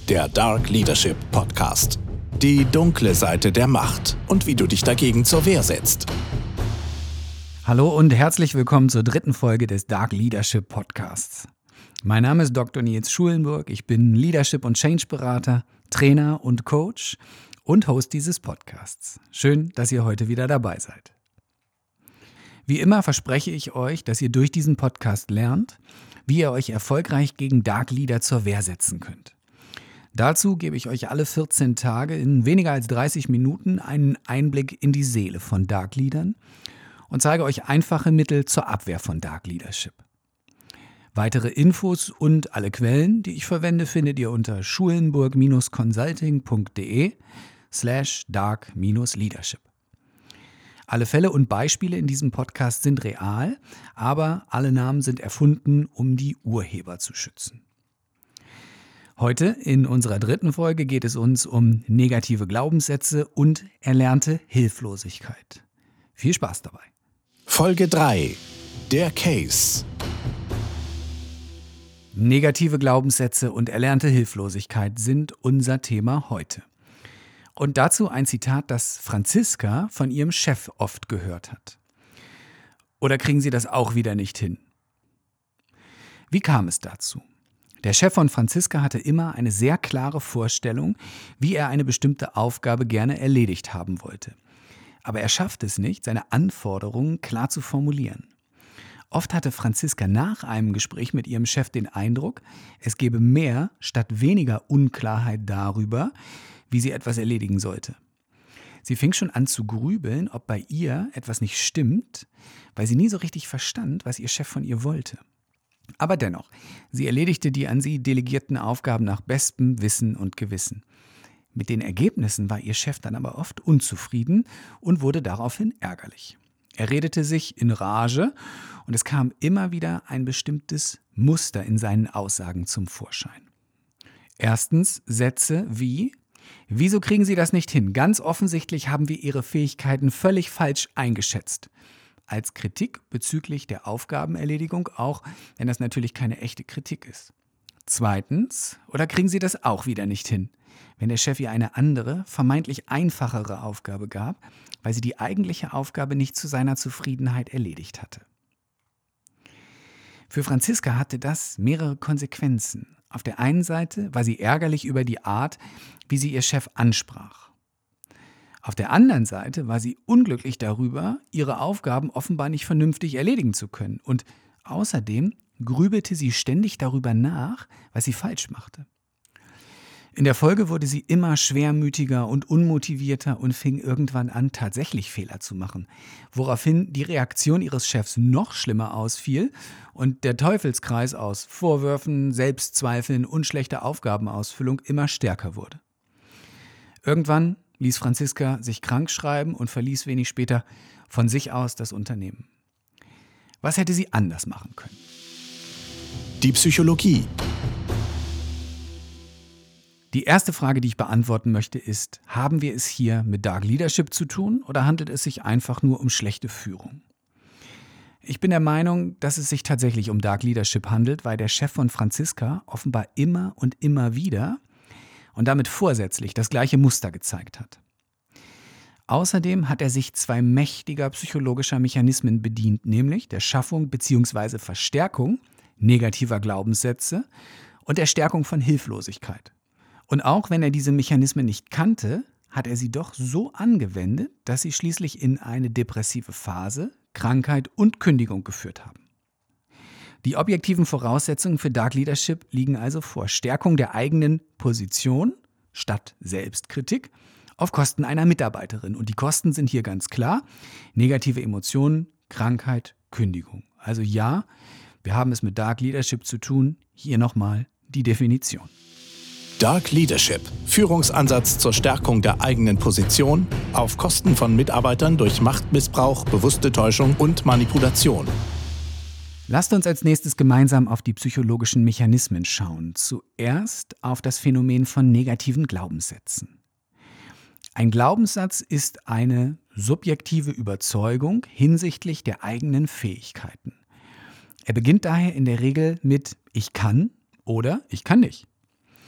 der Dark Leadership Podcast. Die dunkle Seite der Macht und wie du dich dagegen zur Wehr setzt. Hallo und herzlich willkommen zur dritten Folge des Dark Leadership Podcasts. Mein Name ist Dr. Nils Schulenburg, ich bin Leadership- und Change-Berater, Trainer und Coach und Host dieses Podcasts. Schön, dass ihr heute wieder dabei seid. Wie immer verspreche ich euch, dass ihr durch diesen Podcast lernt, wie ihr euch erfolgreich gegen Dark Leader zur Wehr setzen könnt. Dazu gebe ich euch alle 14 Tage in weniger als 30 Minuten einen Einblick in die Seele von Dark Leadern und zeige euch einfache Mittel zur Abwehr von Dark Leadership. Weitere Infos und alle Quellen, die ich verwende, findet ihr unter schulenburg-consulting.de/dark-leadership. Alle Fälle und Beispiele in diesem Podcast sind real, aber alle Namen sind erfunden, um die Urheber zu schützen. Heute in unserer dritten Folge geht es uns um negative Glaubenssätze und erlernte Hilflosigkeit. Viel Spaß dabei. Folge 3. Der Case. Negative Glaubenssätze und erlernte Hilflosigkeit sind unser Thema heute. Und dazu ein Zitat, das Franziska von ihrem Chef oft gehört hat. Oder kriegen Sie das auch wieder nicht hin? Wie kam es dazu? Der Chef von Franziska hatte immer eine sehr klare Vorstellung, wie er eine bestimmte Aufgabe gerne erledigt haben wollte. Aber er schaffte es nicht, seine Anforderungen klar zu formulieren. Oft hatte Franziska nach einem Gespräch mit ihrem Chef den Eindruck, es gebe mehr statt weniger Unklarheit darüber, wie sie etwas erledigen sollte. Sie fing schon an zu grübeln, ob bei ihr etwas nicht stimmt, weil sie nie so richtig verstand, was ihr Chef von ihr wollte. Aber dennoch, sie erledigte die an sie delegierten Aufgaben nach bestem Wissen und Gewissen. Mit den Ergebnissen war ihr Chef dann aber oft unzufrieden und wurde daraufhin ärgerlich. Er redete sich in Rage und es kam immer wieder ein bestimmtes Muster in seinen Aussagen zum Vorschein. Erstens Sätze wie: Wieso kriegen Sie das nicht hin? Ganz offensichtlich haben wir Ihre Fähigkeiten völlig falsch eingeschätzt. Als Kritik bezüglich der Aufgabenerledigung, auch wenn das natürlich keine echte Kritik ist. Zweitens, oder kriegen Sie das auch wieder nicht hin, wenn der Chef ihr eine andere, vermeintlich einfachere Aufgabe gab, weil sie die eigentliche Aufgabe nicht zu seiner Zufriedenheit erledigt hatte. Für Franziska hatte das mehrere Konsequenzen. Auf der einen Seite war sie ärgerlich über die Art, wie sie ihr Chef ansprach. Auf der anderen Seite war sie unglücklich darüber, ihre Aufgaben offenbar nicht vernünftig erledigen zu können. Und außerdem grübelte sie ständig darüber nach, was sie falsch machte. In der Folge wurde sie immer schwermütiger und unmotivierter und fing irgendwann an, tatsächlich Fehler zu machen, woraufhin die Reaktion ihres Chefs noch schlimmer ausfiel und der Teufelskreis aus Vorwürfen, Selbstzweifeln und schlechter Aufgabenausfüllung immer stärker wurde. Irgendwann ließ Franziska sich krank schreiben und verließ wenig später von sich aus das Unternehmen. Was hätte sie anders machen können? Die Psychologie. Die erste Frage, die ich beantworten möchte, ist: Haben wir es hier mit Dark Leadership zu tun oder handelt es sich einfach nur um schlechte Führung? Ich bin der Meinung, dass es sich tatsächlich um Dark Leadership handelt, weil der Chef von Franziska offenbar immer und immer wieder und damit vorsätzlich das gleiche Muster gezeigt hat. Außerdem hat er sich zwei mächtiger psychologischer Mechanismen bedient, nämlich der Schaffung bzw. Verstärkung negativer Glaubenssätze und der Stärkung von Hilflosigkeit. Und auch wenn er diese Mechanismen nicht kannte, hat er sie doch so angewendet, dass sie schließlich in eine depressive Phase, Krankheit und Kündigung geführt haben. Die objektiven Voraussetzungen für Dark Leadership liegen also vor: Stärkung der eigenen Position statt Selbstkritik auf Kosten einer Mitarbeiterin. Und die Kosten sind hier ganz klar: negative Emotionen, Krankheit, Kündigung. Also ja, wir haben es mit Dark Leadership zu tun. Hier nochmal die Definition. Dark Leadership. Führungsansatz zur Stärkung der eigenen Position auf Kosten von Mitarbeitern durch Machtmissbrauch, bewusste Täuschung und Manipulation. Lasst uns als nächstes gemeinsam auf die psychologischen Mechanismen schauen. Zuerst auf das Phänomen von negativen Glaubenssätzen. Ein Glaubenssatz ist eine subjektive Überzeugung hinsichtlich der eigenen Fähigkeiten. Er beginnt daher in der Regel mit „Ich kann“ oder „Ich kann nicht“.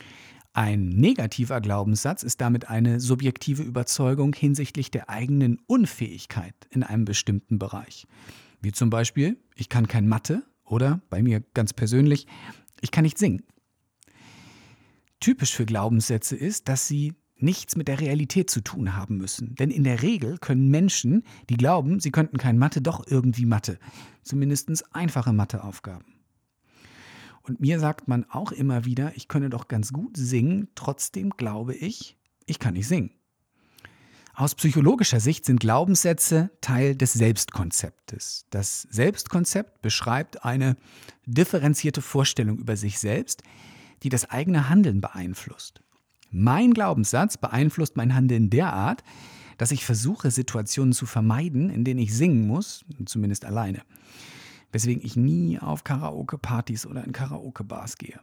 Ein negativer Glaubenssatz ist damit eine subjektive Überzeugung hinsichtlich der eigenen Unfähigkeit in einem bestimmten Bereich. Wie zum Beispiel, ich kann kein Mathe oder, bei mir ganz persönlich, ich kann nicht singen. Typisch für Glaubenssätze ist, dass sie nichts mit der Realität zu tun haben müssen. Denn in der Regel können Menschen, die glauben, sie könnten kein Mathe, doch irgendwie Mathe. Zumindest einfache Matheaufgaben. Und mir sagt man auch immer wieder, ich könne doch ganz gut singen, trotzdem glaube ich, ich kann nicht singen. Aus psychologischer Sicht sind Glaubenssätze Teil des Selbstkonzeptes. Das Selbstkonzept beschreibt eine differenzierte Vorstellung über sich selbst, die das eigene Handeln beeinflusst. Mein Glaubenssatz beeinflusst mein Handeln derart, dass ich versuche, Situationen zu vermeiden, in denen ich singen muss, zumindest alleine. Weswegen ich nie auf Karaoke-Partys oder in Karaoke-Bars gehe.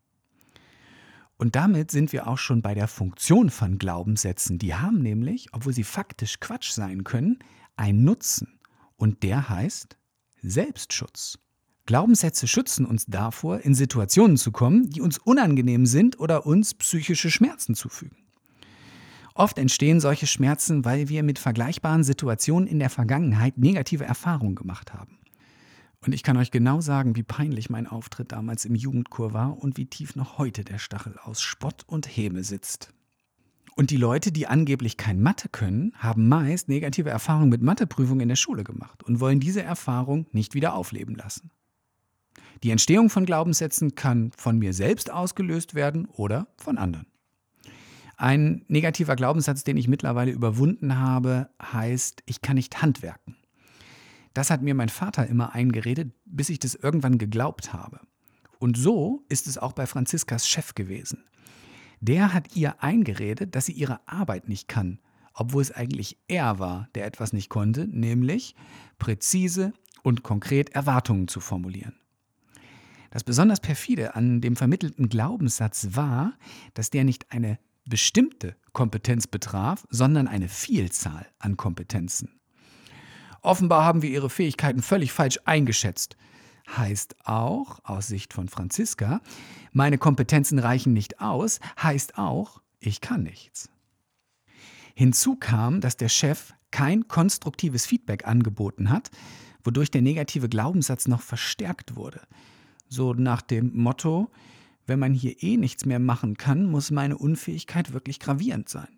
Und damit sind wir auch schon bei der Funktion von Glaubenssätzen. Die haben nämlich, obwohl sie faktisch Quatsch sein können, einen Nutzen. Und der heißt Selbstschutz. Glaubenssätze schützen uns davor, in Situationen zu kommen, die uns unangenehm sind oder uns psychische Schmerzen zufügen. Oft entstehen solche Schmerzen, weil wir mit vergleichbaren Situationen in der Vergangenheit negative Erfahrungen gemacht haben. Und ich kann euch genau sagen, wie peinlich mein Auftritt damals im Jugendchor war und wie tief noch heute der Stachel aus Spott und Häme sitzt. Und die Leute, die angeblich kein Mathe können, haben meist negative Erfahrungen mit Matheprüfungen in der Schule gemacht und wollen diese Erfahrung nicht wieder aufleben lassen. Die Entstehung von Glaubenssätzen kann von mir selbst ausgelöst werden oder von anderen. Ein negativer Glaubenssatz, den ich mittlerweile überwunden habe, heißt, ich kann nicht handwerken. Das hat mir mein Vater immer eingeredet, bis ich das irgendwann geglaubt habe. Und so ist es auch bei Franziskas Chef gewesen. Der hat ihr eingeredet, dass sie ihre Arbeit nicht kann, obwohl es eigentlich er war, der etwas nicht konnte, nämlich präzise und konkret Erwartungen zu formulieren. Das besonders perfide an dem vermittelten Glaubenssatz war, dass der nicht eine bestimmte Kompetenz betraf, sondern eine Vielzahl an Kompetenzen. Offenbar haben wir ihre Fähigkeiten völlig falsch eingeschätzt. Heißt auch, aus Sicht von Franziska, meine Kompetenzen reichen nicht aus, heißt auch, ich kann nichts. Hinzu kam, dass der Chef kein konstruktives Feedback angeboten hat, wodurch der negative Glaubenssatz noch verstärkt wurde. So nach dem Motto, wenn man hier eh nichts mehr machen kann, muss meine Unfähigkeit wirklich gravierend sein.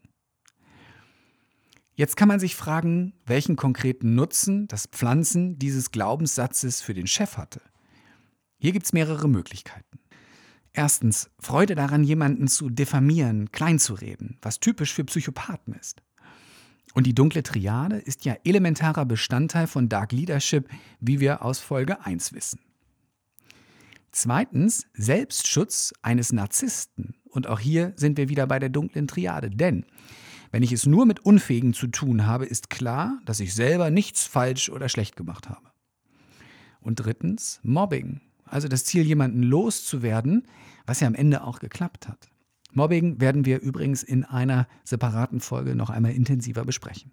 Jetzt kann man sich fragen, welchen konkreten Nutzen das Pflanzen dieses Glaubenssatzes für den Chef hatte. Hier gibt es mehrere Möglichkeiten. Erstens, Freude daran, jemanden zu diffamieren, kleinzureden, was typisch für Psychopathen ist. Und die dunkle Triade ist ja elementarer Bestandteil von Dark Leadership, wie wir aus Folge 1 wissen. Zweitens, Selbstschutz eines Narzissten. Und auch hier sind wir wieder bei der dunklen Triade, denn wenn ich es nur mit Unfähigen zu tun habe, ist klar, dass ich selber nichts falsch oder schlecht gemacht habe. Und drittens, Mobbing, also das Ziel, jemanden loszuwerden, was ja am Ende auch geklappt hat. Mobbing werden wir übrigens in einer separaten Folge noch einmal intensiver besprechen.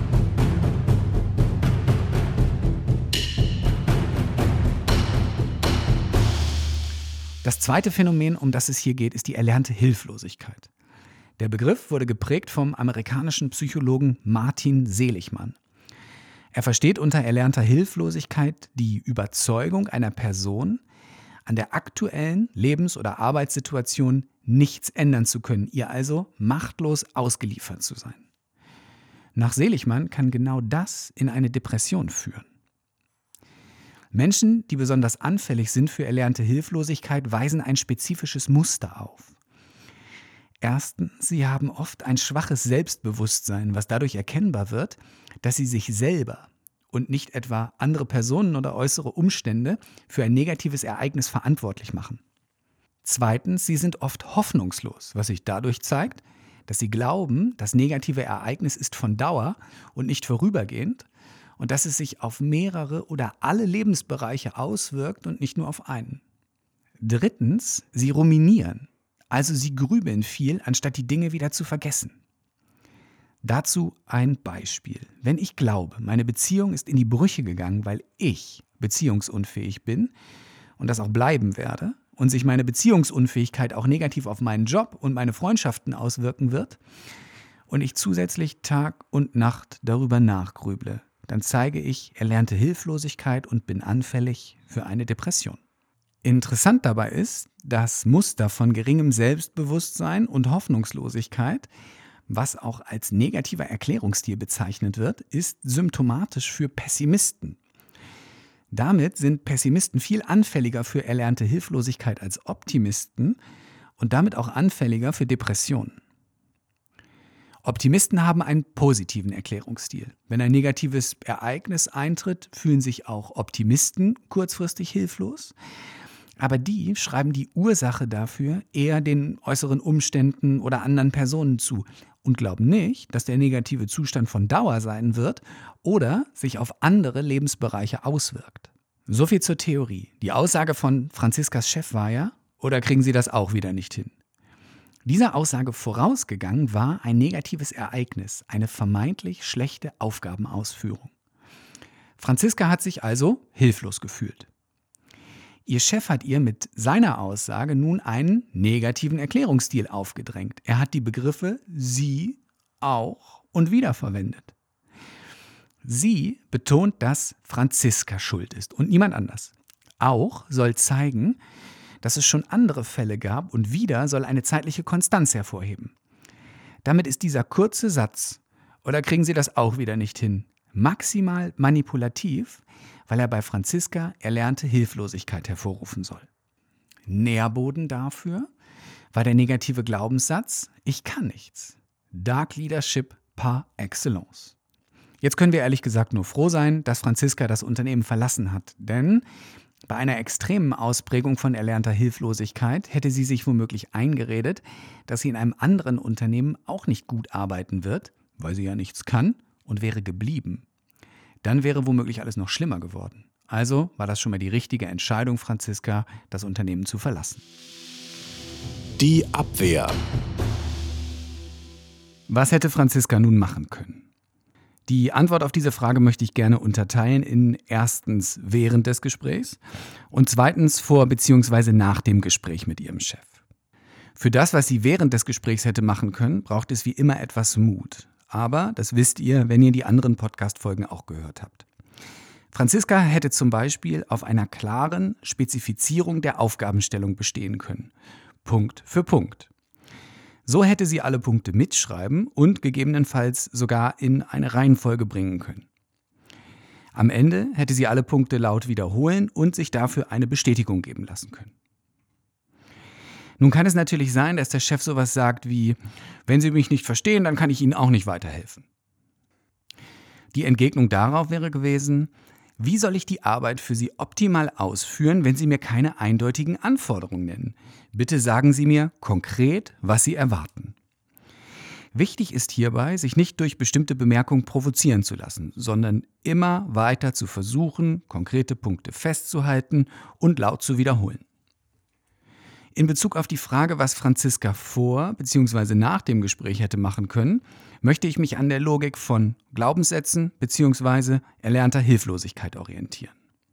Das zweite Phänomen, um das es hier geht, ist die erlernte Hilflosigkeit. Der Begriff wurde geprägt vom amerikanischen Psychologen Martin Seligmann. Er versteht unter erlernter Hilflosigkeit die Überzeugung einer Person, an der aktuellen Lebens- oder Arbeitssituation nichts ändern zu können, ihr also machtlos ausgeliefert zu sein. Nach Seligmann kann genau das in eine Depression führen. Menschen, die besonders anfällig sind für erlernte Hilflosigkeit, weisen ein spezifisches Muster auf. Erstens, sie haben oft ein schwaches Selbstbewusstsein, was dadurch erkennbar wird, dass sie sich selber und nicht etwa andere Personen oder äußere Umstände für ein negatives Ereignis verantwortlich machen. Zweitens, sie sind oft hoffnungslos, was sich dadurch zeigt, dass sie glauben, das negative Ereignis ist von Dauer und nicht vorübergehend und dass es sich auf mehrere oder alle Lebensbereiche auswirkt und nicht nur auf einen. Drittens, sie ruminieren. Also sie grübeln viel, anstatt die Dinge wieder zu vergessen. Dazu ein Beispiel. Wenn ich glaube, meine Beziehung ist in die Brüche gegangen, weil ich beziehungsunfähig bin und das auch bleiben werde und sich meine Beziehungsunfähigkeit auch negativ auf meinen Job und meine Freundschaften auswirken wird und ich zusätzlich Tag und Nacht darüber nachgrüble, dann zeige ich erlernte Hilflosigkeit und bin anfällig für eine Depression. Interessant dabei ist, das Muster von geringem Selbstbewusstsein und Hoffnungslosigkeit, was auch als negativer Erklärungsstil bezeichnet wird, ist symptomatisch für Pessimisten. Damit sind Pessimisten viel anfälliger für erlernte Hilflosigkeit als Optimisten und damit auch anfälliger für Depressionen. Optimisten haben einen positiven Erklärungsstil. Wenn ein negatives Ereignis eintritt, fühlen sich auch Optimisten kurzfristig hilflos. Aber die schreiben die Ursache dafür eher den äußeren Umständen oder anderen Personen zu und glauben nicht, dass der negative Zustand von Dauer sein wird oder sich auf andere Lebensbereiche auswirkt. So viel zur Theorie. Die Aussage von Franziskas Chef war ja, oder kriegen Sie das auch wieder nicht hin? Dieser Aussage vorausgegangen war ein negatives Ereignis, eine vermeintlich schlechte Aufgabenausführung. Franziska hat sich also hilflos gefühlt. Ihr Chef hat ihr mit seiner Aussage nun einen negativen Erklärungsstil aufgedrängt. Er hat die Begriffe sie, auch und wieder verwendet. Sie betont, dass Franziska schuld ist und niemand anders. Auch soll zeigen, dass es schon andere Fälle gab und wieder soll eine zeitliche Konstanz hervorheben. Damit ist dieser kurze Satz, oder kriegen Sie das auch wieder nicht hin, maximal manipulativ, weil er bei Franziska erlernte Hilflosigkeit hervorrufen soll. Nährboden dafür war der negative Glaubenssatz, ich kann nichts. Dark Leadership par excellence. Jetzt können wir ehrlich gesagt nur froh sein, dass Franziska das Unternehmen verlassen hat, denn bei einer extremen Ausprägung von erlernter Hilflosigkeit hätte sie sich womöglich eingeredet, dass sie in einem anderen Unternehmen auch nicht gut arbeiten wird, weil sie ja nichts kann, und wäre geblieben. Dann wäre womöglich alles noch schlimmer geworden. Also war das schon mal die richtige Entscheidung, Franziska, das Unternehmen zu verlassen. Die Abwehr. Was hätte Franziska nun machen können? Die Antwort auf diese Frage möchte ich gerne unterteilen in erstens während des Gesprächs und zweitens vor bzw. nach dem Gespräch mit ihrem Chef. Für das, was sie während des Gesprächs hätte machen können, braucht es wie immer etwas Mut. Aber das wisst ihr, wenn ihr die anderen Podcast-Folgen auch gehört habt. Franziska hätte zum Beispiel auf einer klaren Spezifizierung der Aufgabenstellung bestehen können. Punkt für Punkt. So hätte sie alle Punkte mitschreiben und gegebenenfalls sogar in eine Reihenfolge bringen können. Am Ende hätte sie alle Punkte laut wiederholen und sich dafür eine Bestätigung geben lassen können. Nun kann es natürlich sein, dass der Chef sowas sagt wie, wenn Sie mich nicht verstehen, dann kann ich Ihnen auch nicht weiterhelfen. Die Entgegnung darauf wäre gewesen, wie soll ich die Arbeit für Sie optimal ausführen, wenn Sie mir keine eindeutigen Anforderungen nennen? Bitte sagen Sie mir konkret, was Sie erwarten. Wichtig ist hierbei, sich nicht durch bestimmte Bemerkungen provozieren zu lassen, sondern immer weiter zu versuchen, konkrete Punkte festzuhalten und laut zu wiederholen. In Bezug auf die Frage, was Franziska vor bzw. nach dem Gespräch hätte machen können, möchte ich mich an der Logik von Glaubenssätzen bzw. erlernter Hilflosigkeit orientieren.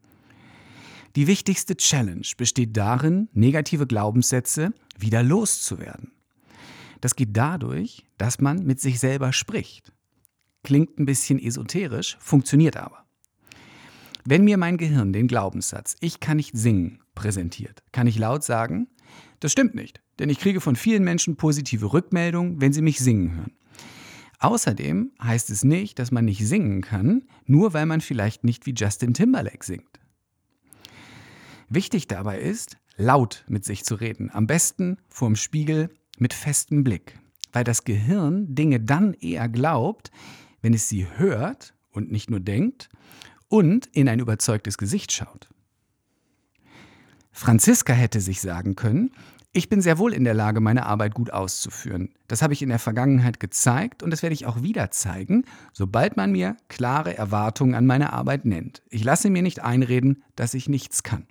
Die wichtigste Challenge besteht darin, negative Glaubenssätze wieder loszuwerden. Das geht dadurch, dass man mit sich selber spricht. Klingt ein bisschen esoterisch, funktioniert aber. Wenn mir mein Gehirn den Glaubenssatz „Ich kann nicht singen" präsentiert, kann ich laut sagen, das stimmt nicht, denn ich kriege von vielen Menschen positive Rückmeldungen, wenn sie mich singen hören. Außerdem heißt es nicht, dass man nicht singen kann, nur weil man vielleicht nicht wie Justin Timberlake singt. Wichtig dabei ist, laut mit sich zu reden, am besten vorm Spiegel mit festem Blick, weil das Gehirn Dinge dann eher glaubt, wenn es sie hört und nicht nur denkt und in ein überzeugtes Gesicht schaut. Franziska hätte sich sagen können, ich bin sehr wohl in der Lage, meine Arbeit gut auszuführen. Das habe ich in der Vergangenheit gezeigt und das werde ich auch wieder zeigen, sobald man mir klare Erwartungen an meine Arbeit nennt. Ich lasse mir nicht einreden, dass ich nichts kann.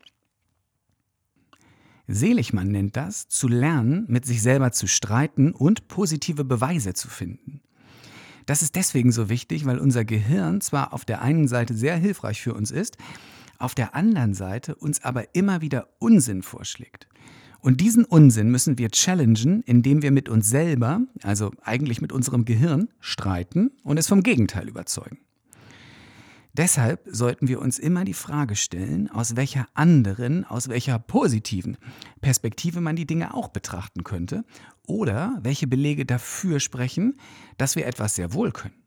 Seligmann nennt das, zu lernen, mit sich selber zu streiten und positive Beweise zu finden. Das ist deswegen so wichtig, weil unser Gehirn zwar auf der einen Seite sehr hilfreich für uns ist, auf der anderen Seite uns aber immer wieder Unsinn vorschlägt. Und diesen Unsinn müssen wir challengen, indem wir mit uns selber, also eigentlich mit unserem Gehirn, streiten und es vom Gegenteil überzeugen. Deshalb sollten wir uns immer die Frage stellen, aus welcher positiven Perspektive man die Dinge auch betrachten könnte oder welche Belege dafür sprechen, dass wir etwas sehr wohl können.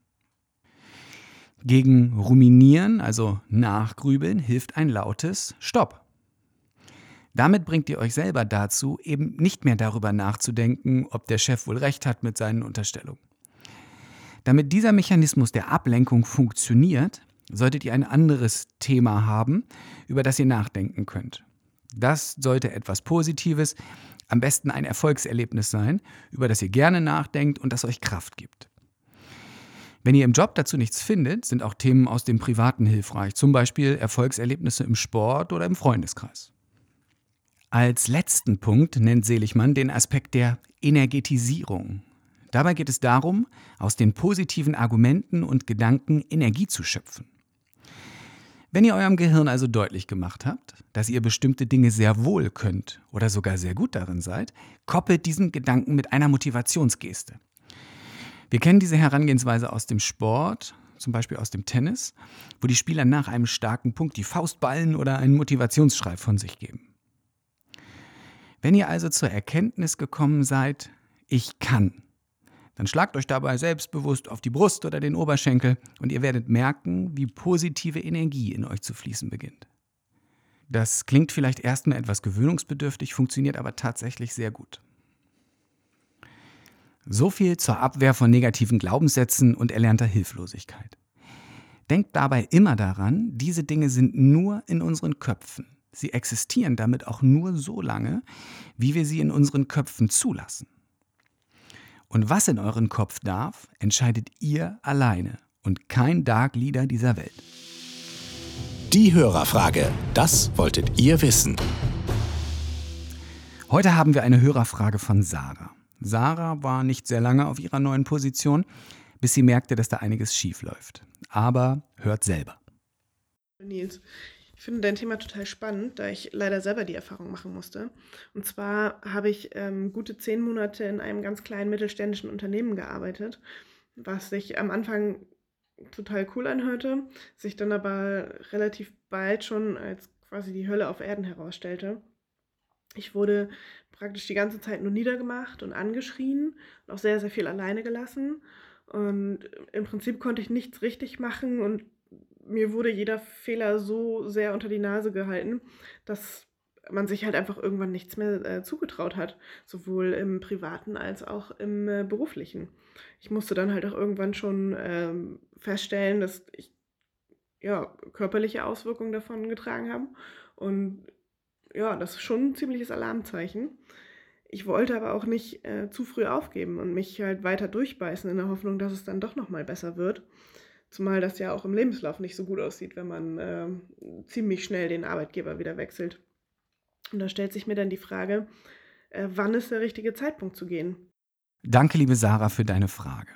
Gegen Ruminieren, also Nachgrübeln, hilft ein lautes Stopp. Damit bringt ihr euch selber dazu, eben nicht mehr darüber nachzudenken, ob der Chef wohl recht hat mit seinen Unterstellungen. Damit dieser Mechanismus der Ablenkung funktioniert, solltet ihr ein anderes Thema haben, über das ihr nachdenken könnt. Das sollte etwas Positives, am besten ein Erfolgserlebnis sein, über das ihr gerne nachdenkt und das euch Kraft gibt. Wenn ihr im Job dazu nichts findet, sind auch Themen aus dem Privaten hilfreich, zum Beispiel Erfolgserlebnisse im Sport oder im Freundeskreis. Als letzten Punkt nennt Seligmann den Aspekt der Energetisierung. Dabei geht es darum, aus den positiven Argumenten und Gedanken Energie zu schöpfen. Wenn ihr eurem Gehirn also deutlich gemacht habt, dass ihr bestimmte Dinge sehr wohl könnt oder sogar sehr gut darin seid, koppelt diesen Gedanken mit einer Motivationsgeste. Wir kennen diese Herangehensweise aus dem Sport, zum Beispiel aus dem Tennis, wo die Spieler nach einem starken Punkt die Faust ballen oder einen Motivationsschrei von sich geben. Wenn ihr also zur Erkenntnis gekommen seid, ich kann, dann schlagt euch dabei selbstbewusst auf die Brust oder den Oberschenkel und ihr werdet merken, wie positive Energie in euch zu fließen beginnt. Das klingt vielleicht erstmal etwas gewöhnungsbedürftig, funktioniert aber tatsächlich sehr gut. So viel zur Abwehr von negativen Glaubenssätzen und erlernter Hilflosigkeit. Denkt dabei immer daran, diese Dinge sind nur in unseren Köpfen. Sie existieren damit auch nur so lange, wie wir sie in unseren Köpfen zulassen. Und was in euren Kopf darf, entscheidet ihr alleine und kein Dark Leader dieser Welt. Die Hörerfrage, das wolltet ihr wissen. Heute haben wir eine Hörerfrage von Sarah. Sarah war nicht sehr lange auf ihrer neuen Position, bis sie merkte, dass da einiges schief läuft. Aber hört selber. Nils, ich finde dein Thema total spannend, da ich leider selber die Erfahrung machen musste. Und zwar habe ich gute 10 Monate in einem ganz kleinen mittelständischen Unternehmen gearbeitet, was sich am Anfang total cool anhörte, sich dann aber relativ bald schon als quasi die Hölle auf Erden herausstellte. Ich wurde praktisch die ganze Zeit nur niedergemacht und angeschrien und auch sehr, sehr viel alleine gelassen. Und im Prinzip konnte ich nichts richtig machen und mir wurde jeder Fehler so sehr unter die Nase gehalten, dass man sich halt einfach irgendwann nichts mehr zugetraut hat, sowohl im Privaten als auch im Beruflichen. Ich musste dann halt auch irgendwann schon feststellen, dass ich körperliche Auswirkungen davon getragen habe. Und ja, das ist schon ein ziemliches Alarmzeichen. Ich wollte aber auch nicht zu früh aufgeben und mich halt weiter durchbeißen in der Hoffnung, dass es dann doch nochmal besser wird. Zumal das ja auch im Lebenslauf nicht so gut aussieht, wenn man ziemlich schnell den Arbeitgeber wieder wechselt. Und da stellt sich mir dann die Frage, wann ist der richtige Zeitpunkt zu gehen? Danke, liebe Sarah, für deine Frage.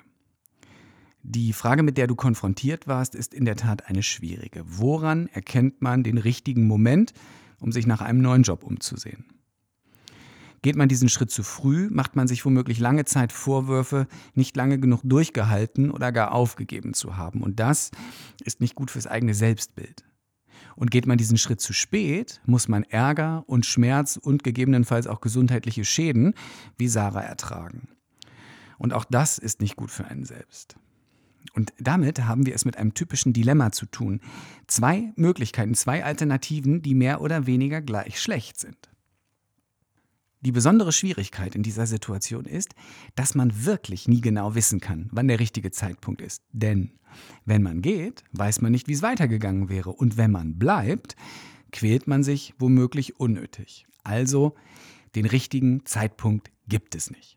Die Frage, mit der du konfrontiert warst, ist in der Tat eine schwierige. Woran erkennt man den richtigen Moment, um sich nach einem neuen Job umzusehen? Geht man diesen Schritt zu früh, macht man sich womöglich lange Zeit Vorwürfe, nicht lange genug durchgehalten oder gar aufgegeben zu haben. Und das ist nicht gut fürs eigene Selbstbild. Und geht man diesen Schritt zu spät, muss man Ärger und Schmerz und gegebenenfalls auch gesundheitliche Schäden wie Sarah ertragen. Und auch das ist nicht gut für einen selbst. Und damit haben wir es mit einem typischen Dilemma zu tun. 2 Möglichkeiten, 2 Alternativen, die mehr oder weniger gleich schlecht sind. Die besondere Schwierigkeit in dieser Situation ist, dass man wirklich nie genau wissen kann, wann der richtige Zeitpunkt ist. Denn wenn man geht, weiß man nicht, wie es weitergegangen wäre. Und wenn man bleibt, quält man sich womöglich unnötig. Also, den richtigen Zeitpunkt gibt es nicht.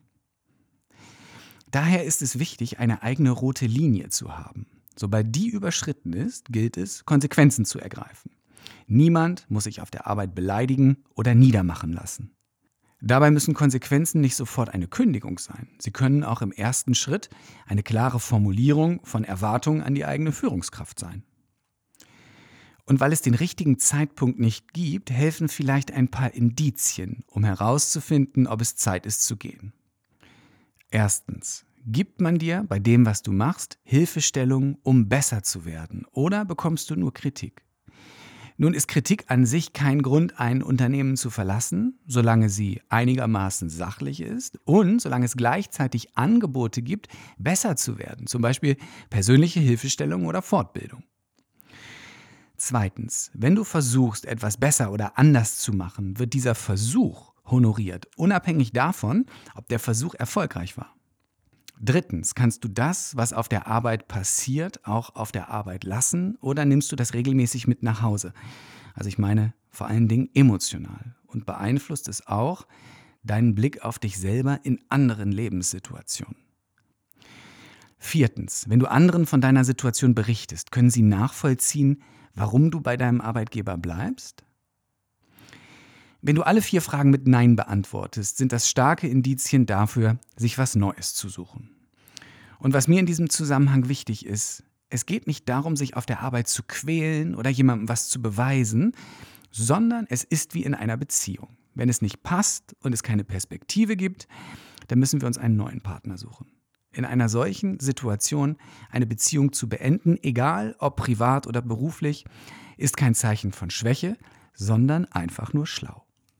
Daher ist es wichtig, eine eigene rote Linie zu haben. Sobald die überschritten ist, gilt es, Konsequenzen zu ergreifen. Niemand muss sich auf der Arbeit beleidigen oder niedermachen lassen. Dabei müssen Konsequenzen nicht sofort eine Kündigung sein. Sie können auch im ersten Schritt eine klare Formulierung von Erwartungen an die eigene Führungskraft sein. Und weil es den richtigen Zeitpunkt nicht gibt, helfen vielleicht ein paar Indizien, um herauszufinden, ob es Zeit ist zu gehen. Erstens. Gibt man dir bei dem, was du machst, Hilfestellung, um besser zu werden? Oder bekommst du nur Kritik? Nun ist Kritik an sich kein Grund, ein Unternehmen zu verlassen, solange sie einigermaßen sachlich ist und solange es gleichzeitig Angebote gibt, besser zu werden, zum Beispiel persönliche Hilfestellung oder Fortbildung. Zweitens, wenn du versuchst, etwas besser oder anders zu machen, wird dieser Versuch honoriert, unabhängig davon, ob der Versuch erfolgreich war. Drittens, kannst du das, was auf der Arbeit passiert, auch auf der Arbeit lassen oder nimmst du das regelmäßig mit nach Hause? Also ich meine vor allen Dingen emotional und beeinflusst es auch deinen Blick auf dich selber in anderen Lebenssituationen. Viertens, wenn du anderen von deiner Situation berichtest, können sie nachvollziehen, warum du bei deinem Arbeitgeber bleibst? Wenn du alle 4 Fragen mit Nein beantwortest, sind das starke Indizien dafür, sich was Neues zu suchen. Und was mir in diesem Zusammenhang wichtig ist, es geht nicht darum, sich auf der Arbeit zu quälen oder jemandem was zu beweisen, sondern es ist wie in einer Beziehung. Wenn es nicht passt und es keine Perspektive gibt, dann müssen wir uns einen neuen Partner suchen. In einer solchen Situation eine Beziehung zu beenden, egal ob privat oder beruflich, ist kein Zeichen von Schwäche, sondern einfach nur schlau.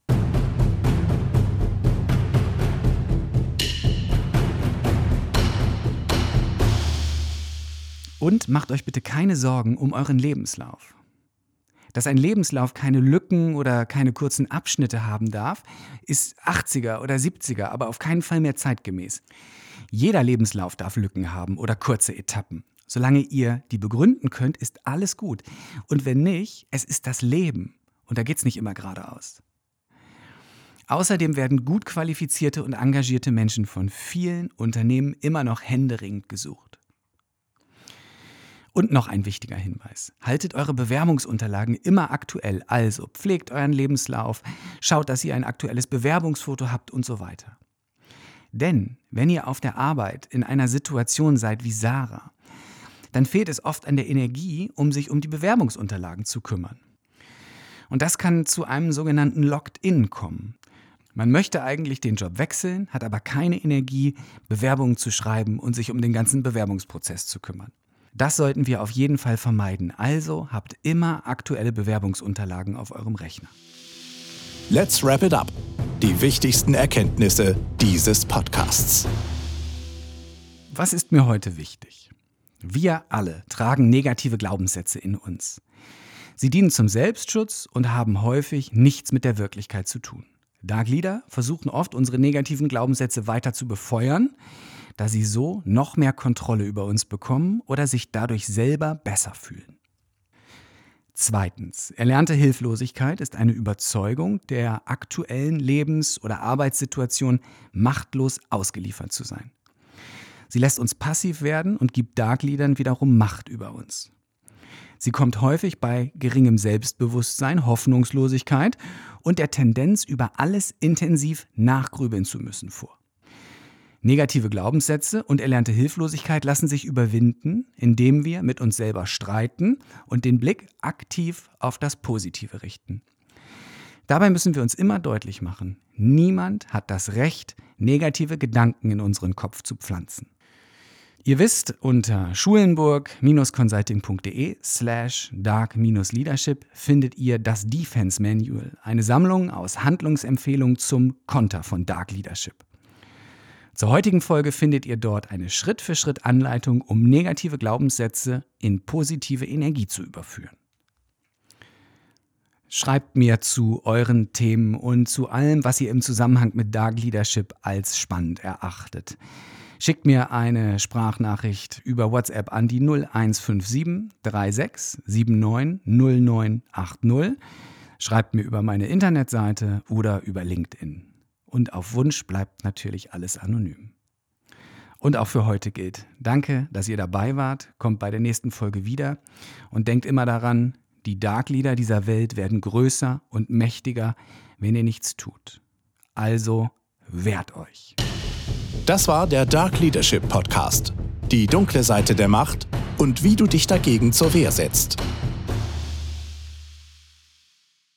Und macht euch bitte keine Sorgen um euren Lebenslauf. Dass ein Lebenslauf keine Lücken oder keine kurzen Abschnitte haben darf, ist 80er oder 70er, aber auf keinen Fall mehr zeitgemäß. Jeder Lebenslauf darf Lücken haben oder kurze Etappen. Solange ihr die begründen könnt, ist alles gut. Und wenn nicht, es ist das Leben. Und da geht es nicht immer geradeaus. Außerdem werden gut qualifizierte und engagierte Menschen von vielen Unternehmen immer noch händeringend gesucht. Und noch ein wichtiger Hinweis. Haltet eure Bewerbungsunterlagen immer aktuell, also pflegt euren Lebenslauf, schaut, dass ihr ein aktuelles Bewerbungsfoto habt und so weiter. Denn wenn ihr auf der Arbeit in einer Situation seid wie Sarah, dann fehlt es oft an der Energie, um sich um die Bewerbungsunterlagen zu kümmern. Und das kann zu einem sogenannten Locked-in kommen. Man möchte eigentlich den Job wechseln, hat aber keine Energie, Bewerbungen zu schreiben und sich um den ganzen Bewerbungsprozess zu kümmern. Das sollten wir auf jeden Fall vermeiden. Also habt immer aktuelle Bewerbungsunterlagen auf eurem Rechner. Let's wrap it up. Die wichtigsten Erkenntnisse dieses Podcasts. Was ist mir heute wichtig? Wir alle tragen negative Glaubenssätze in uns. Sie dienen zum Selbstschutz und haben häufig nichts mit der Wirklichkeit zu tun. Dark Leader versuchen oft, unsere negativen Glaubenssätze weiter zu befeuern, da sie so noch mehr Kontrolle über uns bekommen oder sich dadurch selber besser fühlen. Zweitens, erlernte Hilflosigkeit ist eine Überzeugung, der aktuellen Lebens- oder Arbeitssituation machtlos ausgeliefert zu sein. Sie lässt uns passiv werden und gibt Dark Leadern wiederum Macht über uns. Sie kommt häufig bei geringem Selbstbewusstsein, Hoffnungslosigkeit und der Tendenz, über alles intensiv nachgrübeln zu müssen vor. Negative Glaubenssätze und erlernte Hilflosigkeit lassen sich überwinden, indem wir mit uns selber streiten und den Blick aktiv auf das Positive richten. Dabei müssen wir uns immer deutlich machen, niemand hat das Recht, negative Gedanken in unseren Kopf zu pflanzen. Ihr wisst, unter schulenburg-consulting.de/dark-leadership findet ihr das Defense Manual, eine Sammlung aus Handlungsempfehlungen zum Konter von Dark Leadership. Zur heutigen Folge findet ihr dort eine Schritt-für-Schritt-Anleitung, um negative Glaubenssätze in positive Energie zu überführen. Schreibt mir zu euren Themen und zu allem, was ihr im Zusammenhang mit Dark Leadership als spannend erachtet. Schickt mir eine Sprachnachricht über WhatsApp an die 0157 36 79 0980. Schreibt mir über meine Internetseite oder über LinkedIn. Und auf Wunsch bleibt natürlich alles anonym. Und auch für heute gilt: Danke, dass ihr dabei wart. Kommt bei der nächsten Folge wieder und denkt immer daran, die Dark Leader dieser Welt werden größer und mächtiger, wenn ihr nichts tut. Also wehrt euch. Das war der Dark Leadership Podcast. Die dunkle Seite der Macht und wie du dich dagegen zur Wehr setzt.